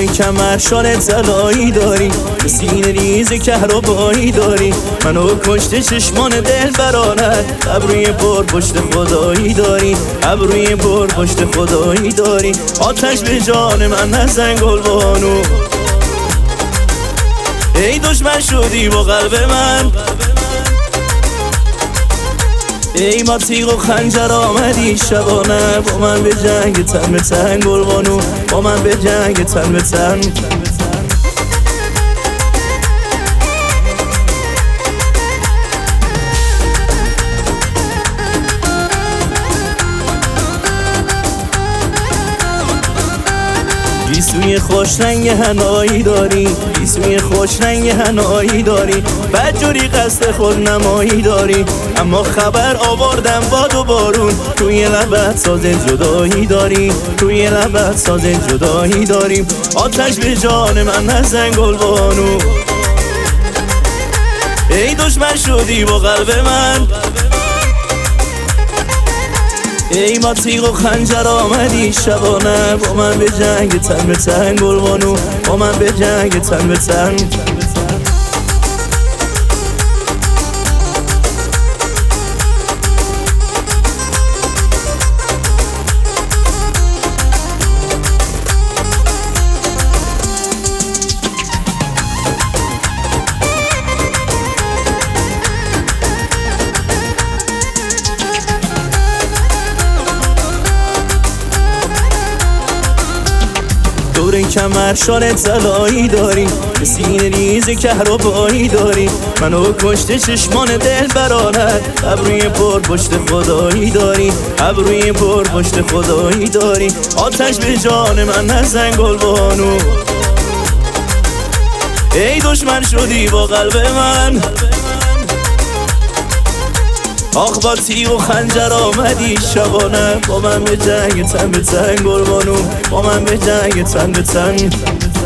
کمر شال طلایی داری، سینه ریز کهربایی داری، منو کشته چشمان دل برانت، ابروی پر پشت خدایی داری، ابروی پر پشت خدایی داری، آتش به جان من نزن گلبانو. ای دشمن شدی با قلب من، ای ما تیغ و خنجر آمدی شبانه، با من به جنگ تن به تن گلبانو، با من به جنگ تن به تن. گیسوی خوش رنگ حنایی داری، گیسوی خوش رنگ حنایی داری، بدجوری قصد خود نمایی داری، اما خبر آوردم باد و بارون، توی لبت ساز جدایی داری، توی لبت ساز جدایی داری، آتش به جان من نزن گلبانو. ای دشمن شدی با قلب من، ای ما تیغ و خنجر آمدی شبانه، با من به جنگ تن به تن گلبانو، با من به جنگ تن به تن. دور کمر شال طلایی داری، سینه ریز کهربایی داری، منو کشته چشمان دل برانت، ابروی پر پشت خدایی داری، ابروی پر پشت خدایی داری، آتش به جان من نزن گلبانو. ای دشمن شدی با قلب من، آخ با تیغ و خنجر آمدی شبانه، با من به جنگ تن به تن گلبانو، با من به جنگ تن به تن.